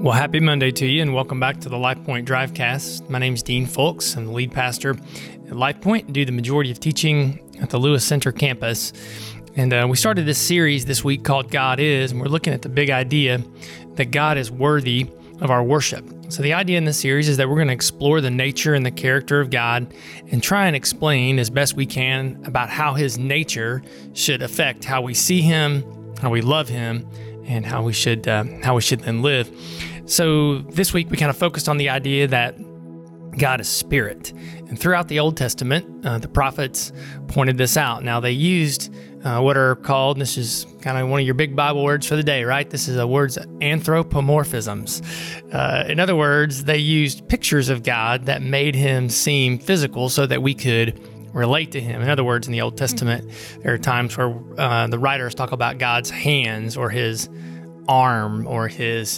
Well, happy Monday to you, and welcome back to the LifePoint Drivecast. My name is Dean Folks. I'm the lead pastor at LifePoint and do the majority of teaching at the Lewis Center campus. And we started this series this week called God Is, and we're looking at the big idea that God is worthy of our worship. So the idea in this series is that we're going to explore the nature and the character of God and try and explain as best we can about how His nature should affect how we see Him, how we love Him, and how we should then live. So this week we kind of focused on the idea that God is spirit. And throughout the Old Testament, the prophets pointed this out. Now they used what are called, and this is kind of one of your big Bible words for the day, right? This is a word's anthropomorphisms. In other words, they used pictures of God that made Him seem physical so that we could relate to Him. In other words, in the Old Testament, there are times where the writers talk about God's hands or His arm or His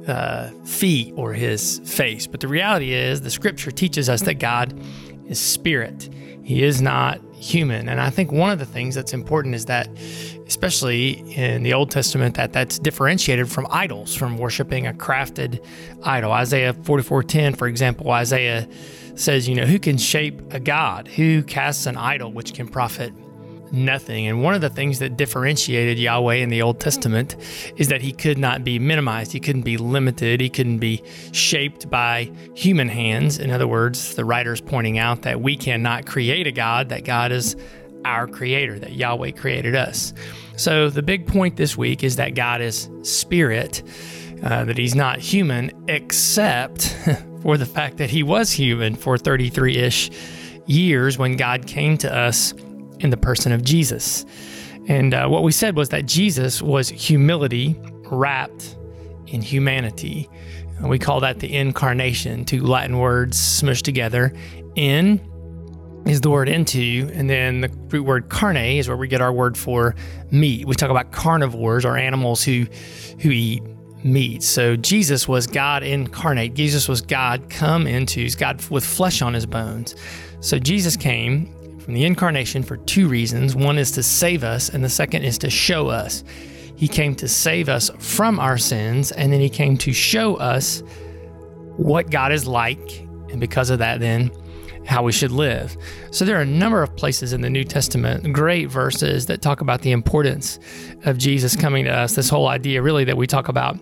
feet or His face. But the reality is the Scripture teaches us that God is spirit. He is not human. And I think one of the things that's important is that, especially in the Old Testament, that's differentiated from idols, from worshiping a crafted idol. Isaiah 44:10, for example, Isaiah says, who can shape a god? Who casts an idol which can profit nothing? And one of the things that differentiated Yahweh in the Old Testament is that He could not be minimized. He couldn't be limited. He couldn't be shaped by human hands. In other words, the writer's pointing out that we cannot create a God, that God is our creator, that Yahweh created us. So the big point this week is that God is spirit, that He's not human, except for the fact that He was human for 33-ish years when God came to us in the person of Jesus. And what we said was that Jesus was humility wrapped in humanity. We call that the incarnation, two Latin words smushed together. In is the word into, and then the root word carne is where we get our word for meat. We talk about carnivores, or animals who eat meat. So Jesus was God incarnate. Jesus was God come into, He's God with flesh on His bones. So Jesus came from the incarnation for two reasons. One is to save us, and the second is to show us. He came to save us from our sins, and then He came to show us what God is like, and because of that, then how we should live. So there are a number of places in the New Testament, great verses that talk about the importance of Jesus coming to us. This whole idea really that we talk about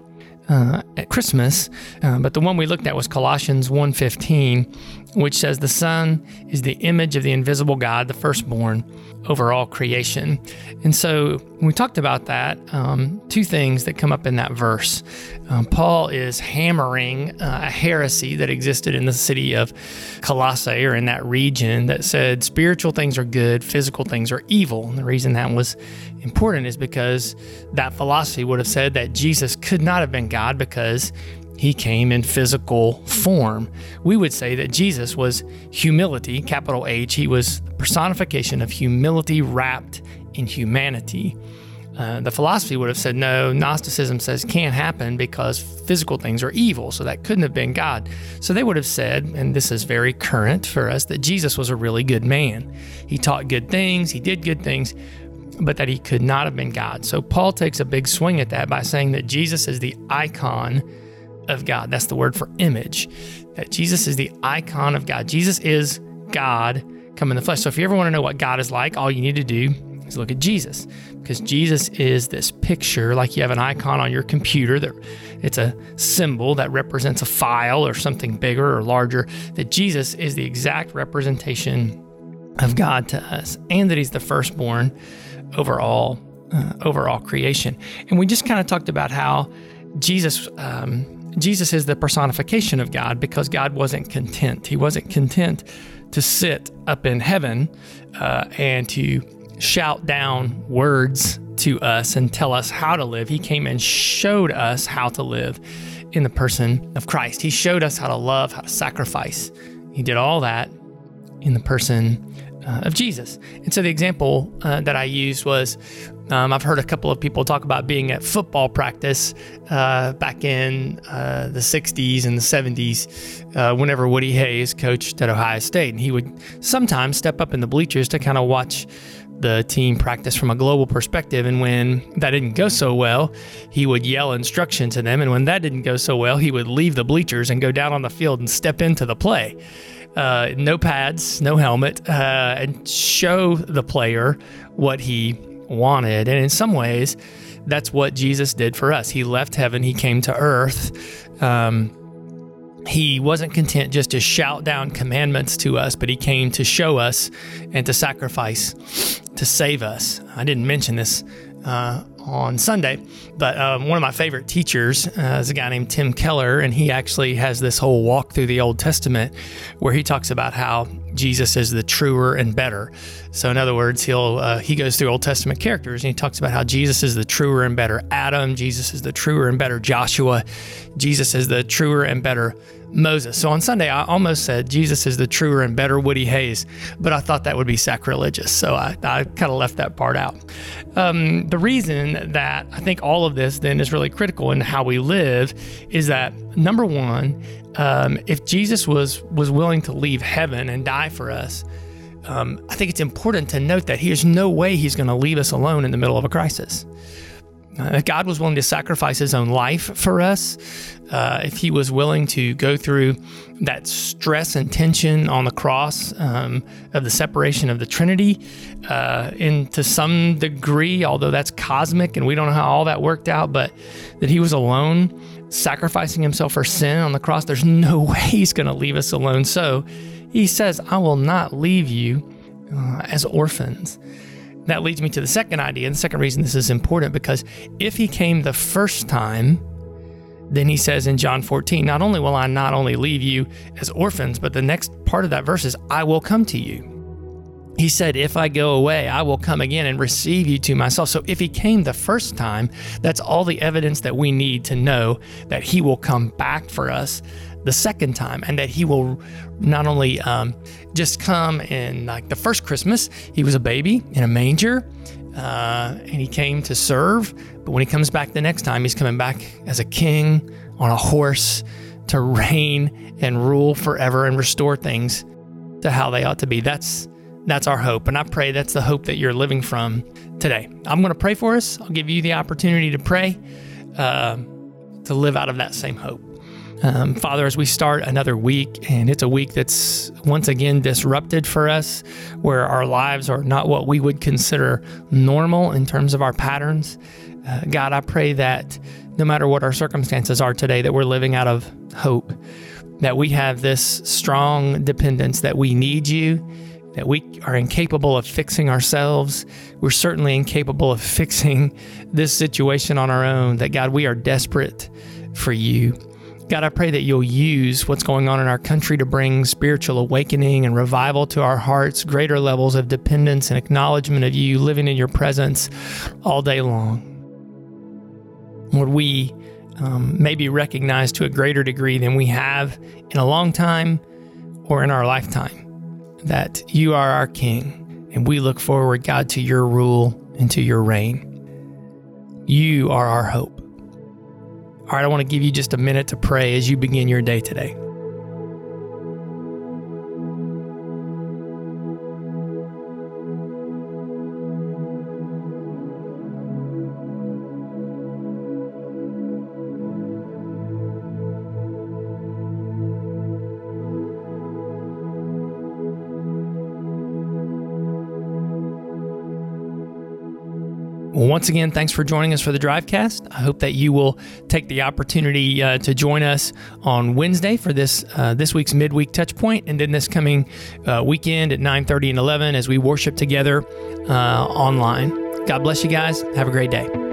at Christmas, but the one we looked at was Colossians 1:15, which says the Son is the image of the invisible God, the firstborn over all creation. And so when we talked about that, two things that come up in that verse. Paul is hammering a heresy that existed in the city of Colossae, or in that region, that said spiritual things are good, physical things are evil. And the reason that was important is because that philosophy would have said that Jesus could not have been God because He came in physical form. We would say that Jesus was humility, capital H. He was the personification of humility wrapped in humanity. The philosophy would have said, no, Gnosticism says can't happen because physical things are evil, so that couldn't have been God. So they would have said, and this is very current for us, that Jesus was a really good man. He taught good things, He did good things, but that He could not have been God. So Paul takes a big swing at that by saying that Jesus is the icon of God. That's the word for image, that Jesus is the icon of God. Jesus is God come in the flesh. So if you ever want to know what God is like, all you need to do is look at Jesus, because Jesus is this picture, like you have an icon on your computer, that it's a symbol that represents a file or something bigger or larger, that Jesus is the exact representation of God to us, and that He's the firstborn over all creation. And we just kind of talked about how Jesus is the personification of God, because God wasn't content. He wasn't content to sit up in heaven and to shout down words to us and tell us how to live. He came and showed us how to live in the person of Christ. He showed us how to love, how to sacrifice. He did all that in the person of Jesus. And so the example that I used was, I've heard a couple of people talk about being at football practice back in the 60s and the 70s whenever Woody Hayes coached at Ohio State. And he would sometimes step up in the bleachers to kind of watch the team practice from a global perspective. And when that didn't go so well, he would yell instruction to them. And when that didn't go so well, he would leave the bleachers and go down on the field and step into the play. No pads, no helmet, and show the player what he wanted. And in some ways, that's what Jesus did for us. He left heaven, he came to earth. He wasn't content just to shout down commandments to us, but he came to show us and to sacrifice to save us. I didn't mention this on Sunday, but one of my favorite teachers is a guy named Tim Keller, and he actually has this whole walk through the Old Testament where he talks about how Jesus is the truer and better. So in other words, he goes through Old Testament characters and he talks about how Jesus is the truer and better Adam, Jesus is the truer and better Joshua, Jesus is the truer and better Moses. So on Sunday, I almost said Jesus is the truer and better Woody Hayes, but I thought that would be sacrilegious, so I kind of left that part out. The reason that I think all of this then is really critical in how we live is that, number one, if Jesus was willing to leave heaven and die for us, I think it's important to note that there's no way he's going to leave us alone in the middle of a crisis. If God was willing to sacrifice his own life for us, if he was willing to go through that stress and tension on the cross of the separation of the Trinity, and to some degree, although that's cosmic and we don't know how all that worked out, but that he was alone, sacrificing himself for sin on the cross, there's no way he's going to leave us alone. So he says, I will not leave you as orphans. That leads me to the second idea, and the second reason this is important, because if he came the first time, then he says in John 14, not only will I not only leave you as orphans, but the next part of that verse is, I will come to you. He said, if I go away, I will come again and receive you to myself. So if he came the first time, that's all the evidence that we need to know that he will come back for us the second time, and that he will not only just come in like the first Christmas, he was a baby in a manger, and he came to serve, but when he comes back the next time, he's coming back as a king on a horse to reign and rule forever and restore things to how they ought to be. That's our hope, and I pray that's the hope that you're living from today. I'm going to pray for us. I'll give you the opportunity to pray to live out of that same hope. Father, as we start another week, and it's a week that's once again disrupted for us, where our lives are not what we would consider normal in terms of our patterns. God, I pray that no matter what our circumstances are today, that we're living out of hope, that we have this strong dependence that we need you, that we are incapable of fixing ourselves. We're certainly incapable of fixing this situation on our own, that God, we are desperate for you. God, I pray that you'll use what's going on in our country to bring spiritual awakening and revival to our hearts, greater levels of dependence and acknowledgement of you, living in your presence all day long. Lord, we may be recognized to a greater degree than we have in a long time or in our lifetime, that you are our King, and we look forward, God, to your rule and to your reign. You are our hope. All right, I want to give you just a minute to pray as you begin your day today. Well, once again, thanks for joining us for the Drivecast. I hope that you will take the opportunity to join us on Wednesday for this week's midweek touch point, and then this coming weekend at 9:30 and 11 as we worship together online. God bless you guys. Have a great day.